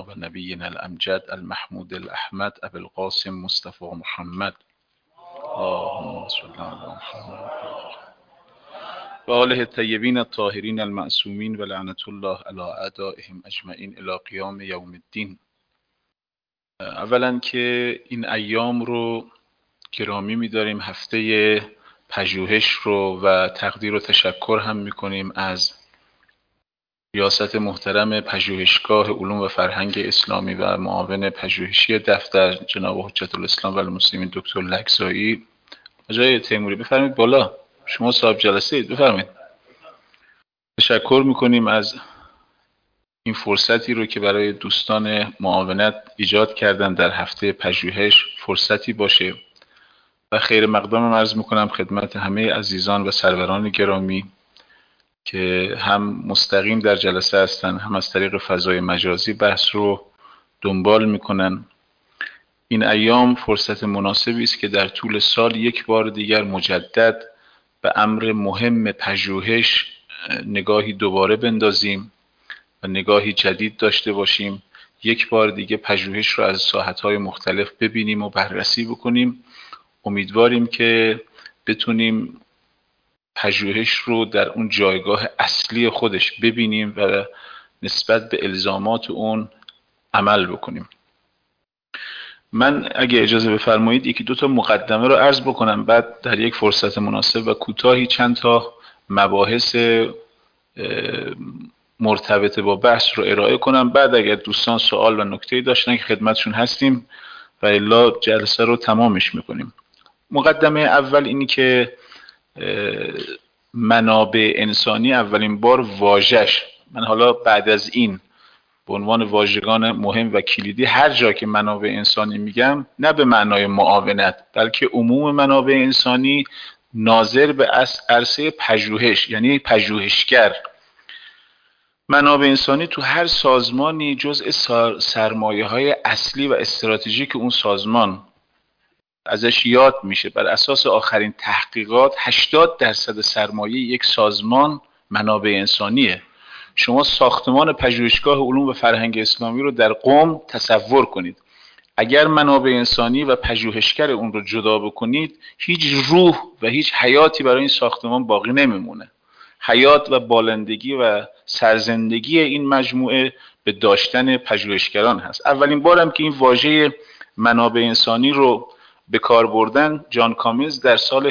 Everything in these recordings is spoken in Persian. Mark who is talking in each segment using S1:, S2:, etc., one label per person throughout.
S1: و نبینا الامجد المحمود الاحمد ابی القاسم مصطفى محمد اللهم صل علی محمد و آله الطیبین الطاهرین المعصومین و لعنت الله علی اعدائهم اجمعین الی قیام یوم الدین. اولا که این ایام رو گرامی می‌داریم، هفته پژوهش رو، و تقدیر و تشکر هم می‌کنیم از ریاست محترم پژوهشگاه علوم و فرهنگ اسلامی و معاون پژوهشی دفتر جناب حجت الاسلام و المسلمین دکتر لکزایی. آقای تیموری بفرمایید بالا، شما صاحب جلسه اید، بفرمایید. تشکر می‌کنیم از این فرصتی رو که برای دوستان معاونت ایجاد کردن در هفته پژوهش فرصتی باشه و خیر مقدم عرض میکنم خدمت همه عزیزان و سروران گرامی که هم مستقیم در جلسه هستن، هم از طریق فضای مجازی بحث رو دنبال میکنن. این ایام فرصت مناسبی است که در طول سال یک بار دیگر مجدد به امر مهم پژوهش نگاهی دوباره بندازیم و نگاهی جدید داشته باشیم. یک بار دیگه پژوهش رو از ساحت‌های مختلف ببینیم و بررسی بکنیم. امیدواریم که بتونیم پژوهش رو در اون جایگاه اصلی خودش ببینیم و نسبت به الزامات اون عمل بکنیم. من اگه اجازه بفرمایید یکی دو تا مقدمه رو عرض بکنم، بعد در یک فرصت مناسب و کوتاهی چند تا مباحث مرتبط با بحث رو ارائه کنم. بعد اگر دوستان سوال و نکته‌ای داشتن که خدمتشون هستیم و الا جلسه رو تمامش میکنیم. مقدمه اول اینی که منابع انسانی اولین بار واژه‌اش، من حالا بعد از این به عنوان واژگان مهم و کلیدی هر جا که منابع انسانی میگم نه به معنای معاونت بلکه عموم منابع انسانی ناظر به عرصه پژوهش، یعنی پژوهشگر. منابع انسانی تو هر سازمانی جزء سرمایه‌های اصلی و استراتژیک اون سازمان ازش یاد میشه. بر اساس آخرین تحقیقات 80% سرمایه یک سازمان منابع انسانیه. شما ساختمان پژوهشگاه علوم و فرهنگ اسلامی رو در قم تصور کنید. اگر منابع انسانی و پژوهشگر اون رو جدا بکنید، هیچ روح و هیچ حیاتی برای این ساختمان باقی نمیمونه. حیات و بالندگی و سرزندگی این مجموعه به داشتن پژوهشگران هست. اولین بارم که این واژه منابع انسانی رو به کار بردن جان کامیز در سال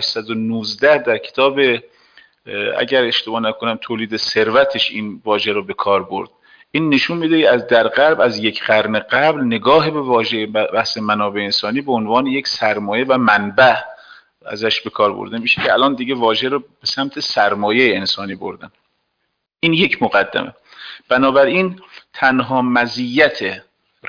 S1: 1819 در کتاب، اگر اشتباه نکنم، تولید ثروتش این واژه رو به کار برد. این نشون میده از در غرب از یک قرن قبل نگاه به واژه بحث منابع انسانی به عنوان یک سرمایه و منبع ازش به کار برده میشه که الان دیگه واژه رو به سمت سرمایه انسانی بردن. این یک مقدمه. بنابراین تنها مزیت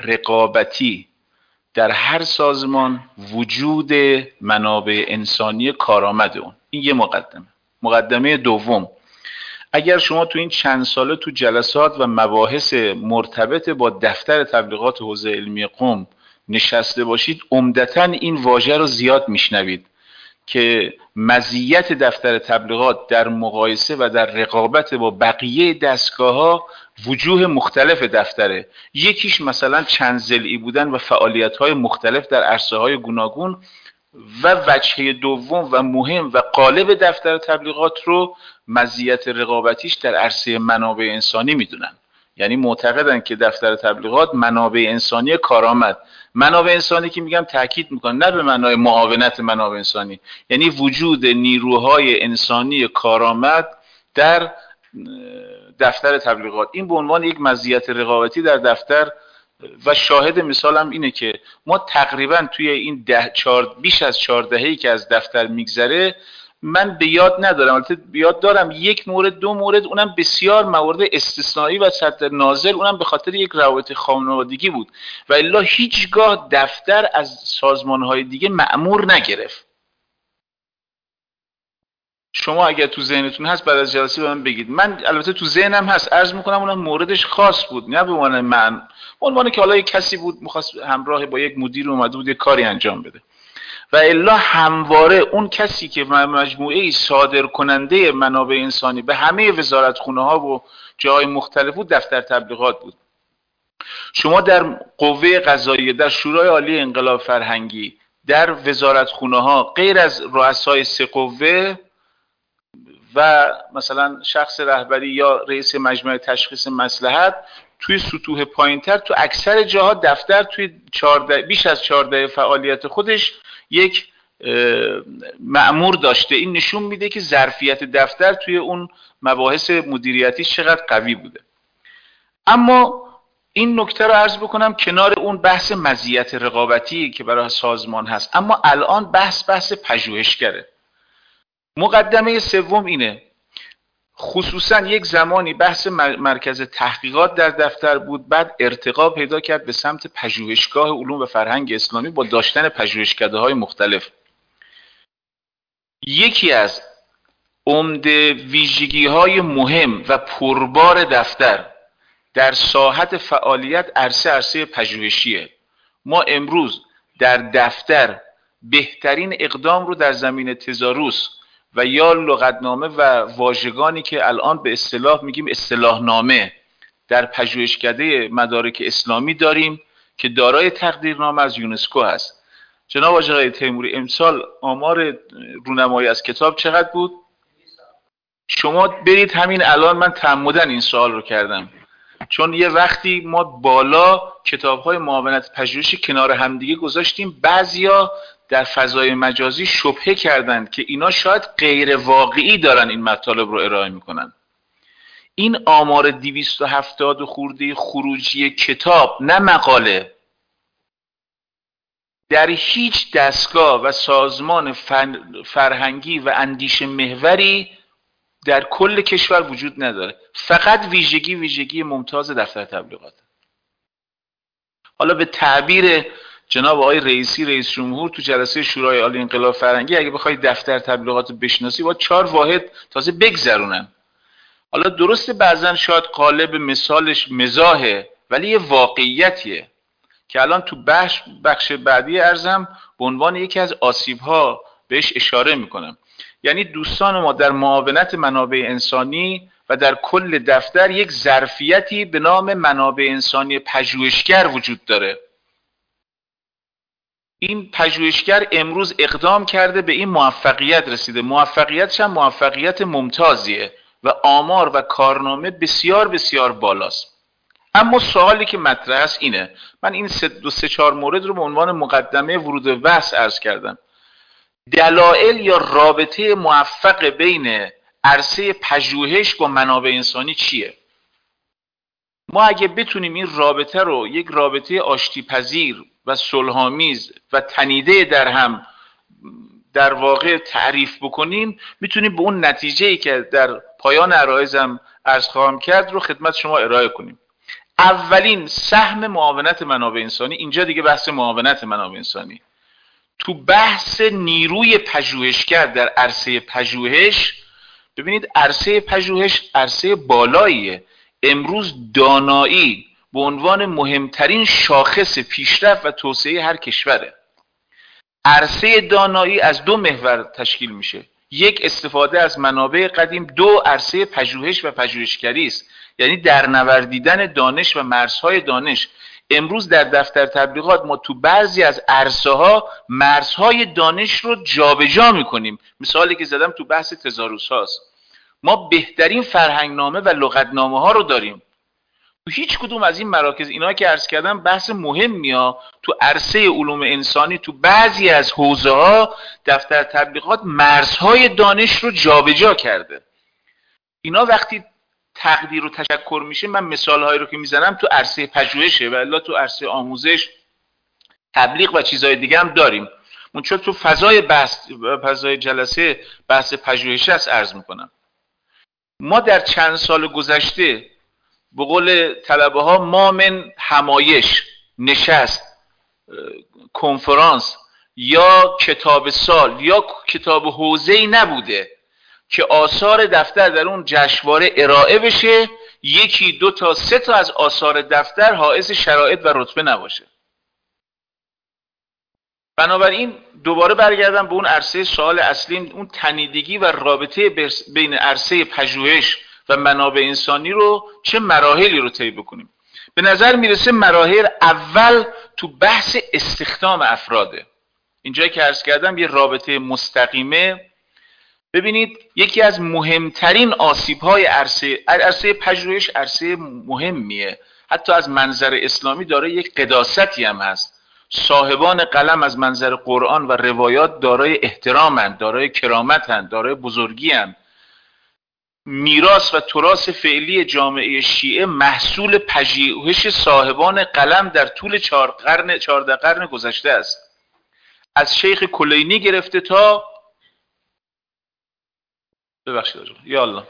S1: رقابتی در هر سازمان وجود منابع انسانی کارآمد اون. این یه مقدمه. مقدمه دوم، اگر شما تو این چند ساله تو جلسات و مباحث مرتبط با دفتر تبلیغات حوزه علمی قم نشسته باشید، عمدتاً این واژه رو زیاد میشنوید که مزیت دفتر تبلیغات در مقایسه و در رقابت با بقیه دستگاه‌ها وجوه مختلف دفتره. یکیش مثلا چند ضلعی بودن و فعالیت‌های مختلف در عرصه‌های گوناگون، و وجهه دوم و مهم و غالب دفتر تبلیغات رو مزیت رقابتیش در عرصه منابع انسانی میدونن. یعنی معتقدن که دفتر تبلیغات منابع انسانی کارآمد. منابع انسانی که میگم تاکید میکنم نه به معنای معاونت منابع انسانی، یعنی وجود نیروهای انسانی کارآمد در دفتر تبلیغات. این به عنوان یک مزیت رقابتی در دفتر، و شاهد مثالم اینه که ما تقریبا توی این بیش از 4 دهه‌ای که از دفتر میگذره، من به یاد ندارم، البته به یاد دارم یک مورد دو مورد، اونم بسیار موارد استثنایی و صدر نازل، اونم به خاطر یک روابط خانوادگی بود و الا هیچگاه دفتر از سازمان‌های دیگه مأمور نگرفت. شما اگر تو ذهنتون هست بعد از جلسه به من بگید. من البته تو ذهنم هست، عرض میکنم اونم موردش خاص بود، نه به عنوان من، به عنوان که حالا یک کسی بود میخواست همراه با یک مدیر اومده بود یک کاری انجام بده، و الا همواره اون کسی که مجموعه صادر کننده منابع انسانی به همه وزارتخونه ها و جای مختلف بود دفتر تبلیغات بود. شما در قوه قضاییه، در شورای عالی انقلاب فرهنگی، در وزارتخونه ها، غیر از رؤسای سه قوه و مثلا شخص رهبری یا رئیس مجمع تشخیص مصلحت، توی سطوح پایینتر تو اکثر جاها دفتر توی بیش از 14 فعالیت خودش یک مأمور داشته. این نشون میده که ظرفیت دفتر توی اون مباحث مدیریتی چقدر قوی بوده. اما این نکته رو عرض بکنم کنار اون بحث مزیت رقابتی که برای سازمان هست، اما الان بحث پژوهشگره. مقدمه سوم اینه، خصوصا یک زمانی بحث مرکز تحقیقات در دفتر بود، بعد ارتقا پیدا کرد به سمت پژوهشگاه علوم و فرهنگ اسلامی با داشتن پژوهشکده‌های مختلف. یکی از عمده ویژگی‌های مهم و پربار دفتر در ساحت فعالیت عرصه پژوهشیه. ما امروز در دفتر بهترین اقدام رو در زمینه تزاروس و یا لغتنامه و واژگانی که الان به اصطلاح میگیم اصطلاحنامه در پژوهشکده مدارک اسلامی داریم که دارای تقدیرنامه از یونسکو هست. جناب آقای تیموری، امسال آمار رونمایی از کتاب چقدر بود؟ شما برید همین الان، من تعمدن این سوال رو کردم چون یه وقتی ما بالا کتاب‌های معاونت پژوهشی کنار همدیگه گذاشتیم، بعضیا در فضای مجازی شبهه کردند که اینا شاید غیر واقعی دارن این مطالب رو ارائه میکنن. این آمار 270 خورده خروجی کتاب، نه مقاله، در هیچ دستگاه و سازمان فرهنگی و اندیشه محوری در کل کشور وجود نداره. فقط ویژگی ممتاز دفتر تبلیغات. حالا به تعبیر جناب آقای رئیسی رئیس جمهور تو جلسه شورای عالی انقلاب فرهنگی، اگه بخوای دفتر تبلیغات بشناسی با 4 واحد تازه بگذرونن. حالا درسته بعضن شاید قالب مثالش مزاحه، ولی یه واقعیتیه که الان تو بخش بعدی ارزم به عنوان یکی از آسیب‌ها بهش اشاره میکنم. یعنی دوستان ما در معاونت منابع انسانی و در کل دفتر یک ظرفیتی به نام منابع انسانی پژوهشگر وجود داره. این پژوهشگر امروز اقدام کرده، به این موفقیت رسیده. موفقیتش هم موفقیت ممتازیه و آمار و کارنامه بسیار بسیار بالاست. اما سوالی که مطرح است اینه، من این 2-3-4 مورد رو به عنوان مقدمه ورود به بحث عرض کردم. دلایل یا رابطه موفق بین عرصه پژوهش با منابع انسانی چیه؟ ما اگه بتونیم این رابطه رو یک رابطه آشتی‌پذیر و صلح‌آمیز و تنیده در هم در واقع تعریف بکنیم، میتونیم به اون نتیجه‌ای که در پایان عرایزم عرض خواهم کرد رو خدمت شما ارائه کنیم. اولین سهم معاونت منابع انسانی، اینجا دیگه بحث معاونت منابع انسانی، تو بحث نیروی پژوهشگر در عرصه پژوهش. ببینید عرصه پژوهش عرصه بالاییه. امروز دانایی به عنوان مهمترین شاخص پیشرفت و توسعه هر کشوره. عرصه دانایی از 2 محور تشکیل میشه، یک استفاده از منابع قدیم، 2 عرصه پژوهش و پژوهشگری است، یعنی در نوردیدن دانش و مرزهای دانش. امروز در دفتر تبلیغات ما تو بعضی از عرصه ها مرزهای دانش رو جابجا میکنیم. مثالی که زدم تو بحث تزاروس هاست. ما بهترین فرهنگنامه و لغتنامه ها رو داریم. تو هیچ کدوم از این مراکز، اینا که عرض کردم بحث مهمی ها، تو عرصه علوم انسانی تو بعضی از حوزه ها دفتر تبلیغات مرزهای دانش رو جابجا کرده. اینا وقتی تقدیر و تشکر میشه، من مثال هایی رو که میزنم تو عرصه پژوهشه و الا تو عرصه آموزش، تبلیغ و چیزهای دیگه هم داریم. من چون تو فضای جلسه بحث پژوهش است عرض میکنم. ما در چند سال گذشته به قول طلبه ها ما من همایش، نشست، کنفرانس یا کتاب سال یا کتاب حوزه‌ای نبوده که آثار دفتر در اون جشنواره ارائه بشه 1، 2 تا 3 تا از آثار دفتر حائز شرایط و رتبه نباشه. بنابراین دوباره برگردم به اون عرصه سوال اصلی، اون تنیدگی و رابطه بین عرصه پژوهش و منابع انسانی رو چه مراحلی رو طی بکنیم. به نظر میرسه مراحل اول تو بحث استخدام افراده. اینجایی که عرض کردم یه رابطه مستقیمه. ببینید یکی از مهمترین آسیب‌های عرصه پژوهش عرصه مهمیه، حتی از منظر اسلامی داره یک قداستی هم هست. صاحبان قلم از منظر قرآن و روایات دارای احترامند، دارای کرامتند، دارای بزرگی‌اند. میراث و تراث فعلی جامعه شیعه محصول پژوهش صاحبان قلم در طول 14 قرن گذشته است. از شیخ کلینی گرفته تا ببخشید آقا یا الله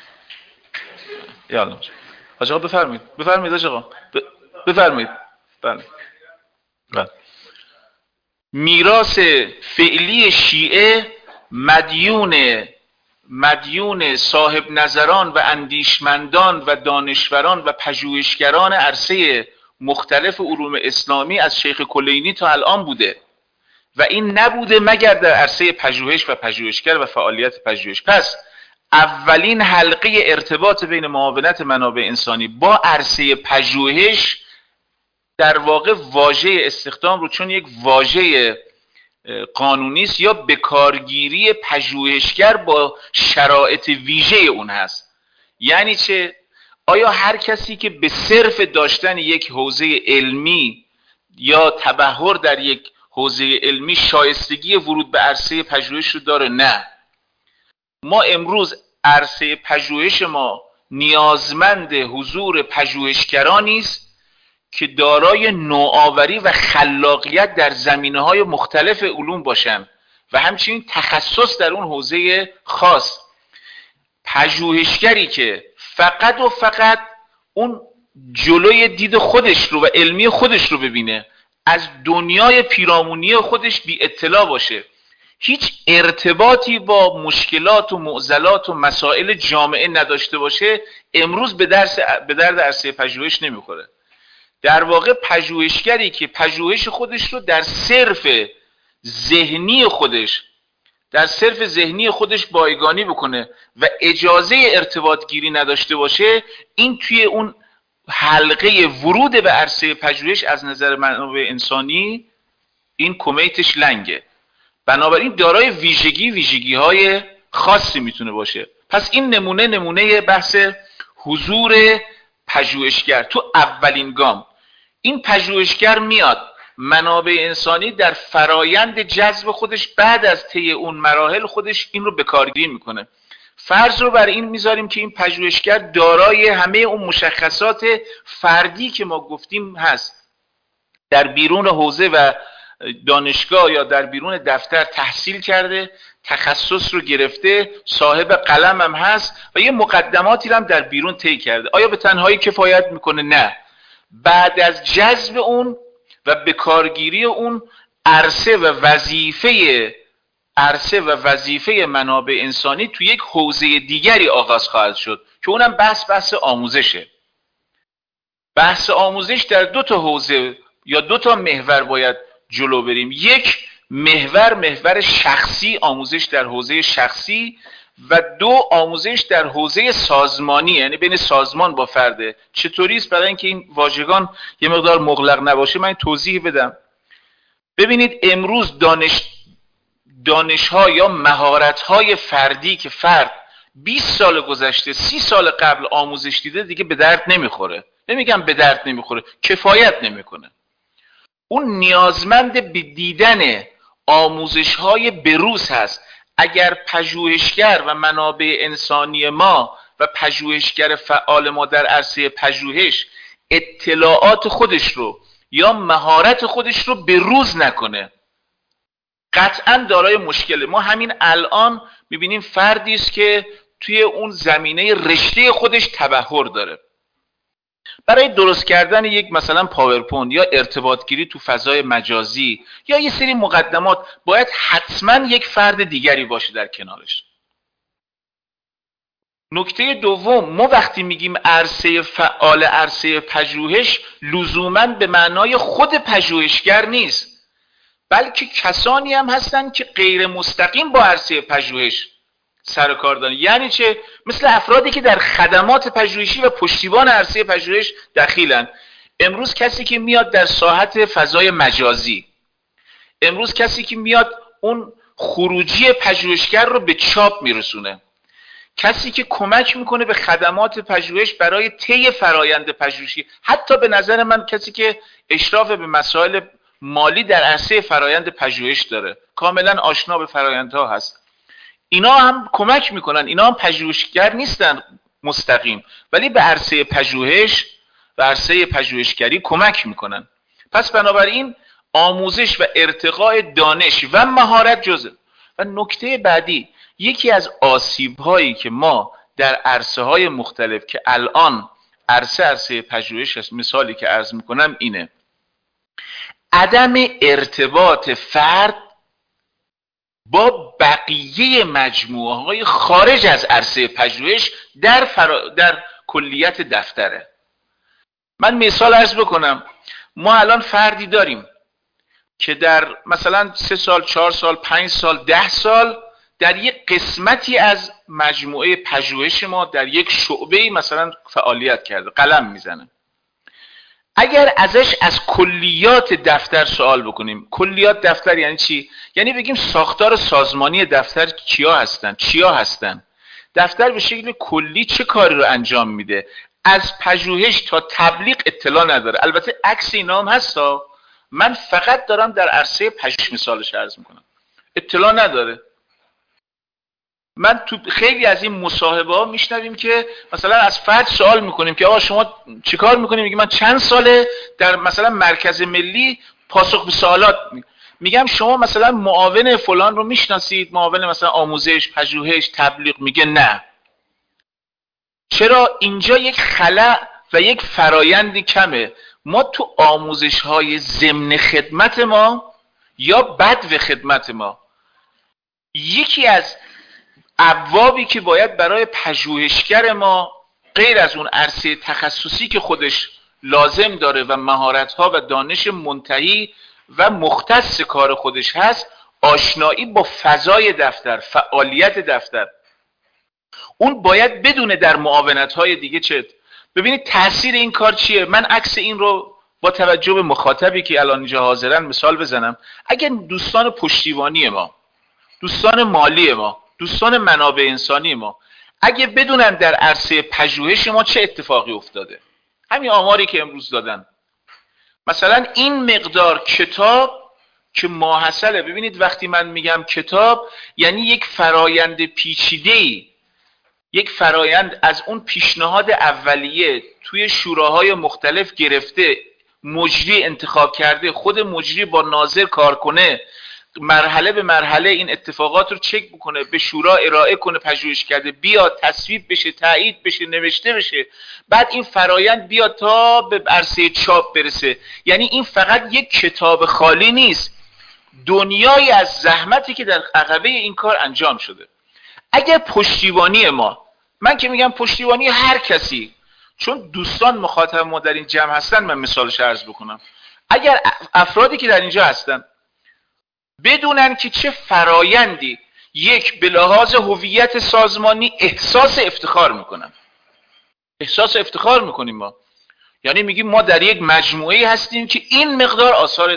S1: یا الله حاج آقا بفرمایید حاج آقا بفرمایید. بله میراث فعلی شیعه مدیون صاحب نظران و اندیشمندان و دانشوران و پژوهشگران عرصه مختلف علوم اسلامی از شیخ کلینی تا الان بوده و این نبوده مگر در عرصه پژوهش و پژوهشگر و فعالیت پژوهش. پس اولین حلقه ارتباط بین معاونت منابع انسانی با عرصه پژوهش در واقع واژه استخدام رو، چون یک واژه قانونی است، یا بکارگیری پژوهشگر با شرایط ویژه اون هست. یعنی چه؟ آیا هر کسی که به صرف داشتن یک حوزه علمی یا تبحر در یک حوزه علمی شایستگی ورود به عرصه پژوهش رو داره؟ نه. ما امروز عرصه پژوهش ما نیازمند حضور پژوهشگرانی است که دارای نوآوری و خلاقیت در زمینه‌های مختلف علوم باشند و همچنین تخصص در اون حوزه خاص. پژوهشگری که فقط و فقط اون جلوی دید خودش رو و علمی خودش رو ببینه، از دنیای پیرامونی خودش بی اطلاع باشه، هیچ ارتباطی با مشکلات و معضلات و مسائل جامعه نداشته باشه، امروز به درد عرصه پژوهش نمیخوره. در واقع پژوهشگری که پژوهش خودش رو در صرف ذهنی خودش بایگانی بکنه و اجازه ارتباط گیری نداشته باشه، این توی اون حلقه ورود به عرصه پژوهش از نظر منابع انسانی این کمیتش لنگه. بنابراین دارای ویژگی های خاصی میتونه باشه. پس این نمونه بحث حضور پژوهشگر تو اولین گام. این پژوهشگر میاد منابع انسانی در فرایند جذب خودش بعد از طی اون مراحل خودش این رو به کارگیری میکنه. فرض رو بر این میذاریم که این پژوهشگر دارای همه اون مشخصات فردی که ما گفتیم هست، در بیرون حوزه و دانشگاه یا در بیرون دفتر تحصیل کرده، تخصص رو گرفته، صاحب قلم هم هست و یه مقدماتی هم در بیرون طی کرده. آیا به تنهایی کفایت میکنه؟ نه. بعد از جذب اون و به کارگیری اون عرصه و وظیفه منابع انسانی تو یک حوزه دیگری آغاز خواهد شد که اونم بحث آموزشه. بحث آموزش در دو تا حوزه یا دو تا محور باید جلو بریم. یک محور شخصی، آموزش در حوزه شخصی، و دو آموزش در حوزه سازمانی، یعنی بین سازمان با فرده. چطوری است؟ برای اینکه این واژگان یه مقدار مغلق نباشه من توضیح بدم. ببینید امروز دانش‌ها یا مهارت‌های فردی که فرد 20 سال گذشته 30 سال قبل آموزش دیده دیگه به درد نمیخوره. نمیگم به درد نمیخوره، کفایت نمیکنه. اون نیازمند به دیدن آموزش‌های بروز هست. اگر پژوهشگر و منابع انسانی ما و پژوهشگر فعال ما در عرصه پژوهش اطلاعات خودش رو یا مهارت خودش رو بروز نکنه، قطعا دارای مشکله. ما همین الان میبینیم فردی است که توی اون زمینه رشته خودش تبحر داره. برای درست کردن یک مثلا پاورپوینت یا ارتباط گیری تو فضای مجازی یا یه سری مقدمات باید حتما یک فرد دیگری باشه در کنارش. نکته دوم، ما وقتی میگیم عرصه فعال، عرصه پژوهش، لزوما به معنای خود پژوهشگر نیست، بلکه کسانی هم هستن که غیر مستقیم با عرصه پژوهش سر کار دارن. یعنی چه؟ مثل افرادی که در خدمات پژوهشی و پشتیبان عرصه پژوهش دخیلن. امروز کسی که میاد در ساحت فضای مجازی، امروز کسی که میاد اون خروجی پژوهشگر رو به چاپ میرسونه، کسی که کمک میکنه به خدمات پژوهش برای طی فرایند پژوهشی، حتی به نظر من کسی که اشراف به مسائل مالی در عرصه فرایند پژوهش داره، کاملا آشنا به فرایندها هست، اینا هم کمک میکنن. اینا هم پژوهشگر نیستن مستقیم، ولی به عرصه پژوهش و عرصه پژوهشگری کمک میکنن. پس بنابراین آموزش و ارتقاء دانش و مهارت جزء. و نکته بعدی، یکی از آسیب هایی که ما در عرصه های مختلف که الان عرصه پژوهش است، مثالی که عرض میکنم اینه: عدم ارتباط فرد با بقیه مجموعه های خارج از عرصه پژوهش در کلیت دفتره. من مثال عرض بکنم. ما الان فردی داریم که در مثلا 3 سال، 4 سال، 5 سال، 10 سال در یک قسمتی از مجموعه پژوهش ما در یک شعبه مثلا فعالیت کرده، قلم میزنه. اگر ازش از کلیات دفتر سوال بکنیم، کلیات دفتر یعنی چی؟ یعنی بگیم ساختار سازمانی دفتر چیا هستن، دفتر به شکل کلی چه کاری رو انجام میده، از پژوهش تا تبلیغ اطلاع نداره. البته عکس اینا هم هستا، من فقط دارم در عرصه پژوهش مثالش عرض میکنم، اطلاع نداره. من تو خیلی از این مصاحبه ها میشنویم که مثلا از فرد سوال میکنیم که آقا شما چیکار میکنیم؟ میگه من چند ساله در مثلا مرکز ملی پاسخ به سوالات. میگم شما مثلا معاون فلان رو میشناسید، معاون مثلا آموزش، پژوهش، تبلیغ؟ میگه نه. چرا؟ اینجا یک خلأ و یک فرایندی کمه. ما تو آموزش های ضمن خدمت ما یا بدو خدمت ما، یکی از ابوابی که باید برای پژوهشگر ما غیر از اون عرصه تخصصی که خودش لازم داره و مهارت‌ها و دانش منتهی و مختص کار خودش هست، آشنایی با فضای دفتر، فعالیت دفتر. اون باید بدونه در معاونت‌های دیگه چه. ببینید تاثیر این کار چیه. من عکس این رو با توجه به مخاطبی که الان اینجا حاضرن مثال بزنم. اگر دوستان پشتیبانی ما، دوستان مالی ما، دوستان منابع انسانی ما اگه بدونن در عرصه پژوهش ما چه اتفاقی افتاده، همین آماری که امروز دادن، مثلا این مقدار کتاب که ماحصله. ببینید وقتی من میگم کتاب یعنی یک فرایند پیچیده‌ای، یک فرایند از اون پیشنهاد اولیه توی شوراهای مختلف گرفته، مجری انتخاب کرده، خود مجری با ناظر کار کنه، مرحله به مرحله این اتفاقات رو چک بکنه، به شورا ارائه کنه، پژوهش کرده، بیاد تصویب بشه، تایید بشه، نوشته بشه، بعد این فرایند بیاد تا به عرصه چاپ برسه. یعنی این فقط یک کتاب خالی نیست، دنیایی از زحمتی که در عقبه این کار انجام شده. اگر پشتیبانی ما، من که میگم پشتیبانی هر کسی، چون دوستان مخاطب ما در این جمع هستن، من مثالش عرض بکنم. اگر افرادی که در اینجا هستن بدونن که چه فرایندی، یک به لحاظ هویت سازمانی احساس افتخار میکنن، احساس افتخار میکنیم ما، یعنی میگیم ما در یک مجموعه هستیم که این مقدار آثار.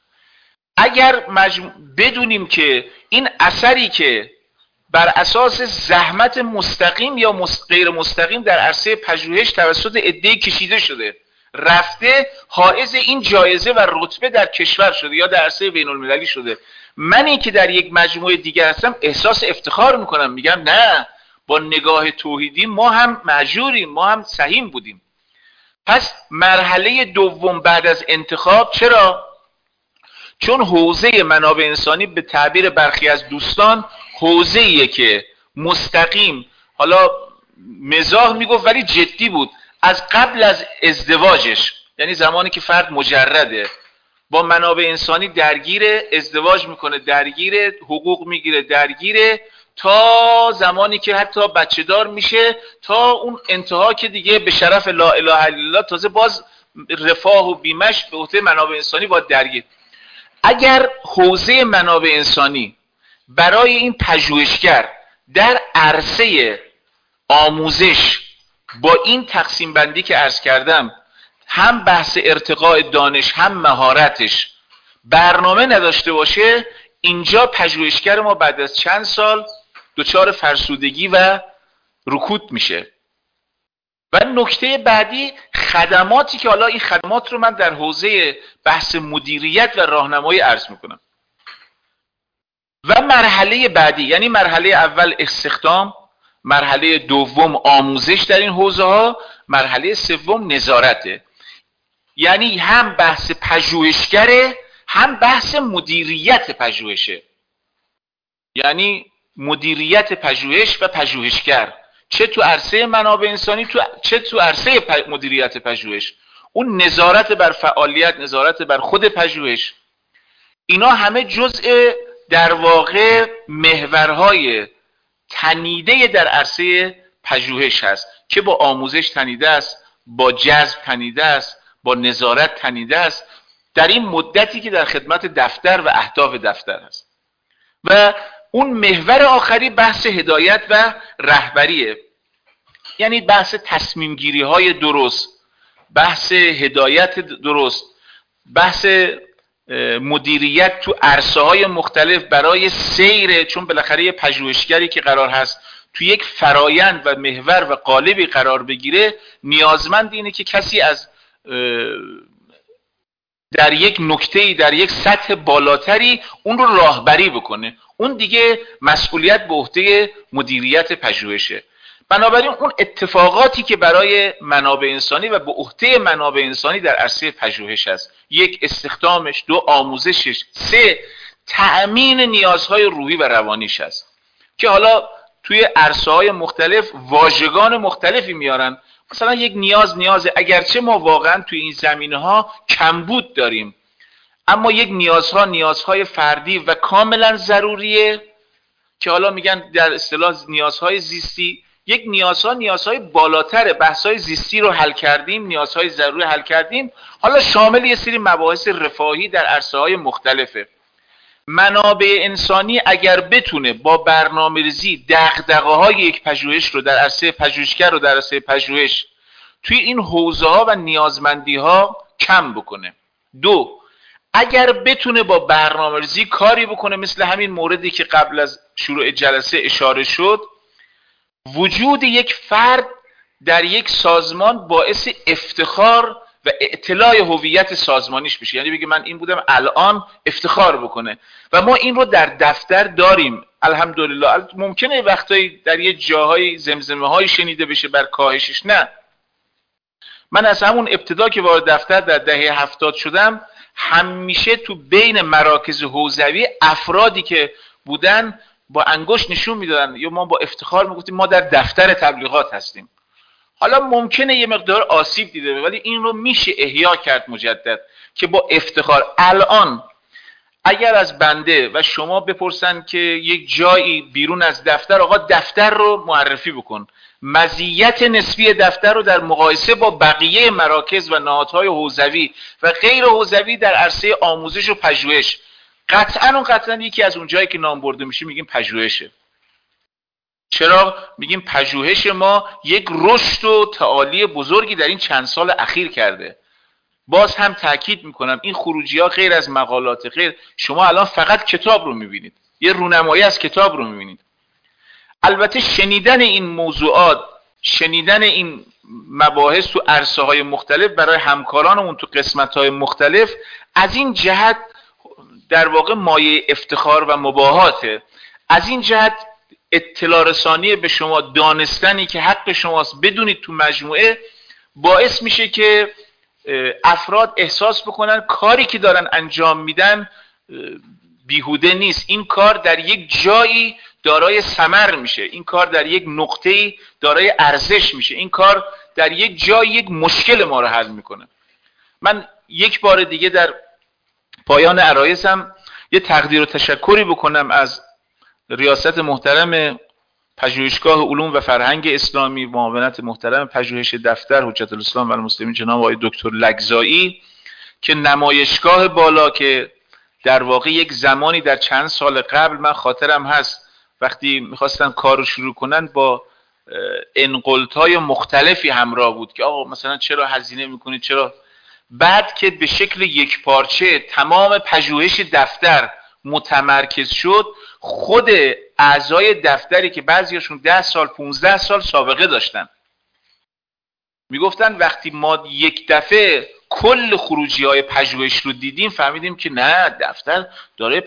S1: اگر بدونیم که این اثری که بر اساس زحمت مستقیم یا غیر مستقیم در عرصه پژوهش توسط عده‌ای کشیده شده، رفته حائز این جایزه و رتبه در کشور شده یا در عرصه بین المللی شده، منی که در یک مجموعه دیگر هستم احساس افتخار میکنم، میگم نه، با نگاه توحیدی ما هم مأجوریم، ما هم سهیم بودیم. پس مرحله دوم بعد از انتخاب، چرا؟ چون حوزه منابع انسانی به تعبیر برخی از دوستان حوزه‌ایه که مستقیم، حالا مزاح میگفت ولی جدی بود، از قبل از ازدواجش، یعنی زمانی که فرد مجرده با منابع انسانی درگیره، ازدواج میکنه درگیره، حقوق میگیره درگیره، تا زمانی که حتی بچه دار میشه، تا اون انتها که دیگه به شرف لا اله الا الله تازه باز رفاه و بیمش به عهده منابع انسانی باید درگیر. اگر حوزه منابع انسانی برای این پژوهشگر در عرصه آموزش با این تقسیم بندی که عرض کردم هم بحث ارتقاء دانش هم مهارتش برنامه نداشته باشه، اینجا پژوهشگر ما بعد از چند سال دچار فرسودگی و رکود میشه. و نکته بعدی خدماتی که حالا این خدمات رو من در حوزه بحث مدیریت و راهنمایی عرض میکنم. و مرحله بعدی، یعنی مرحله اول استخدام، مرحله دوم آموزش در این حوزه ها، مرحله سوم نظارته. یعنی هم بحث پژوهشگره هم بحث مدیریت پژوهشه، یعنی مدیریت پژوهش و پژوهشگر، چه تو عرصه منابع انسانی چه تو عرصه مدیریت پژوهش. اون نظارت بر فعالیت، نظارت بر خود پژوهش، اینا همه جزء در واقع محورهای تنیده در عرصه پژوهش هست که با آموزش تنیده است، با جذب تنیده است، با نظارت تنیده است، در این مدتی که در خدمت دفتر و اهداف دفتر هست. و اون محور آخری بحث هدایت و رهبریه، یعنی بحث تصمیم گیری های درست، بحث هدایت درست، بحث مدیریت تو عرصه های مختلف برای سیر، چون بالاخره یه پژوهشگری که قرار هست تو یک فرایند و محور و قالبی قرار بگیره، نیازمند اینه که کسی از در یک نکته‌ای، در یک سطح بالاتری اون رو راهبری بکنه. اون دیگه مسئولیت به عهده مدیریت پژوهشه. بنابراین اون اتفاقاتی که برای منابع انسانی و به عهده منابع انسانی در عرصه پژوهش است: یک، استخدامش; دو، آموزشش; سه، تأمین نیازهای روحی و روانیش است که حالا توی عرصه‌های مختلف واژگان مختلفی میارن. مثلا یک نیازه، اگرچه ما واقعا توی این زمینه‌ها کمبود داریم، اما یک نیازهای فردی و کاملا ضروریه که حالا میگن در اصطلاح نیازهای زیستی. یک نیازهای بالاتر، بحث‌های زیستی رو حل کردیم، نیازهای ضروری حل کردیم، حالا شامل یه سری مباحث رفاهی در عرصه‌های مختلفه. منابع انسانی اگر بتونه با برنامه‌ریزی دغدغه‌های یک پژوهش رو در عرصه پژوهشگر رو در عرصه پژوهش توی این حوزه‌ها و نیازمندی‌ها کم بکنه. دو، اگر بتونه با برنامه‌ریزی کاری بکنه مثل همین موردی که قبل از شروع جلسه اشاره شد، وجود یک فرد در یک سازمان باعث افتخار و اطلاع هویت سازمانیش بشه، یعنی بگه من این بودم، الان افتخار بکنه. و ما این رو در دفتر داریم الحمدلله. ممکنه وقتایی در یه جاهای زمزمه های شنیده بشه بر کاهشش، نه. من از همون ابتدا که وارد دفتر در دهه 70 شدم، همیشه تو بین مراکز حوزوی افرادی که بودن با انگشت نشون میدادن یا ما با افتخار میگفتیم ما در دفتر تبلیغات هستیم. حالا ممکنه یه مقدار آسیب دیده، ولی این رو میشه احیا کرد مجدد که با افتخار. الان اگر از بنده و شما بپرسن که یک جایی بیرون از دفتر، آقا دفتر رو معرفی بکن، مزیت نسبی دفتر رو در مقایسه با بقیه مراکز و نهادهای حوزوی و غیر حوزوی در عرصه آموزش و پژوهش، قطعاً یکی از اون جایی که نام برده میشه میگیم پژوهشه. چرا میگیم پژوهش ما یک رشد و تعالی بزرگی در این چند سال اخیر کرده؟ باز هم تاکید میکنم این خروجی ها غیر از مقالات، غیر، شما الان فقط کتاب رو میبینید، یه رونمایی از کتاب رو میبینید. البته شنیدن این موضوعات، شنیدن این مباحث تو عرصه های مختلف برای همکارانمون تو قسمت های مختلف، از این جهت در واقع مایه افتخار و مباهاته. از این جهت اطلاع رسانی به شما، دانستنی که حق شماست بدونید تو مجموعه، باعث میشه که افراد احساس بکنن کاری که دارن انجام میدن بیهوده نیست. این کار در یک جایی دارای ثمر میشه، این کار در یک نقطه‌ای دارای ارزش میشه، این کار در یک جایی یک مشکل ما رو حل میکنه. من یک بار دیگه در پایان عرایضم یه تقدیر و تشکری بکنم از ریاست محترم پژوهشگاه علوم و فرهنگ اسلامی، معاونت محترم پژوهش دفتر حجت الاسلام و المسلمین جناب آقای دکتر لگزایی، که نمایشگاه بالا که در واقع یک زمانی در چند سال قبل من خاطرم هست وقتی میخواستن کار رو شروع کنن با انقلت‌های مختلفی همراه بود که آقا مثلا چرا هزینه میکنید، چرا. بعد که به شکل یک پارچه تمام پژوهش دفتر متمرکز شد، خود اعضای دفتری که بعضیاشون 10 سال 15 سال سابقه داشتن میگفتن وقتی ما یک دفعه کل خروجی‌های پژوهش رو دیدیم فهمیدیم که نه، دفتر داره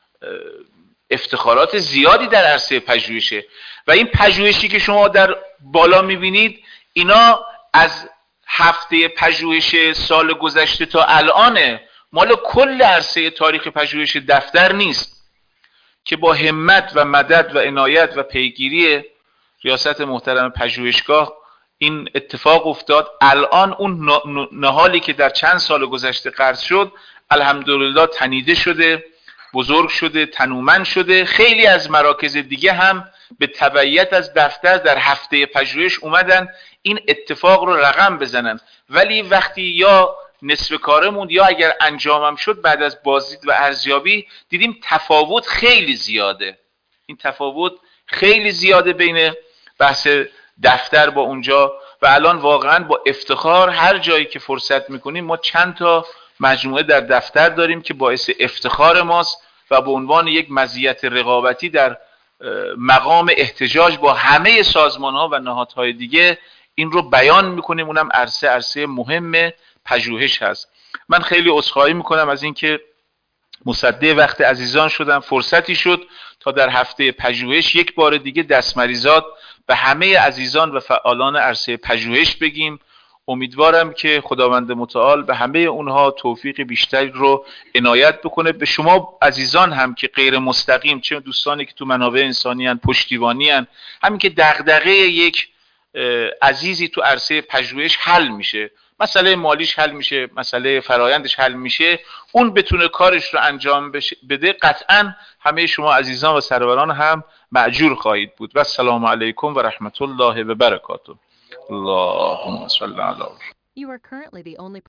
S1: افتخارات زیادی در عرصه پژوهشه و این پژوهشی که شما در بالا میبینید اینا از هفته پژوهش سال گذشته تا الانه، مال کل عرصه تاریخ پژوهش دفتر نیست که با همت و مدد و عنایت و پیگیری ریاست محترم پژوهشگاه این اتفاق افتاد. الان اون نهالی که در چند سال گذشته قرض شد الحمدلله تنیده شده، بزرگ شده، تنومند شده. خیلی از مراکز دیگه هم به تبعیت از دفتر در هفته پژوهش اومدن این اتفاق رو رقم بزنن، ولی وقتی یا نصف کاره موند یا اگر انجامم شد بعد از بازدید و ارزیابی دیدیم تفاوت خیلی زیاده. این تفاوت خیلی زیاده بین بحث دفتر با اونجا و الان واقعا با افتخار هر جایی که فرصت میکنیم ما چند تا مجموعه در دفتر داریم که باعث افتخار ماست و به عنوان یک مزیت رقابتی در مقام احتجاج با همه سازمان ها و نهادهای دیگه این رو بیان میکنیم. اونم عرصه مهم پژوهش هست. من خیلی عذرخواهی میکنم از اینکه مصدع وقت عزیزان شدم. فرصتی شد تا در هفته پژوهش یک بار دیگه دستمریزات به همه عزیزان و فعالان عرصه پژوهش بگیم. امیدوارم که خداوند متعال به همه اونها توفیق بیشتری رو عنایت بکنه. به شما عزیزان هم که غیر مستقیم، چه دوستانی که تو منابع انسانی ان، پشتیبانی ان، همین که دغدغه یک عزیزی تو عرصه پژوهش حل میشه، مسئله مالیش حل میشه، مسئله فرایندش حل میشه، اون بتونه کارش رو انجام بده، قطعا همه شما عزیزان و سروران هم مأجور خواهید بود. و السلام علیکم و رحمت الله و برکاته. اللهم صل علی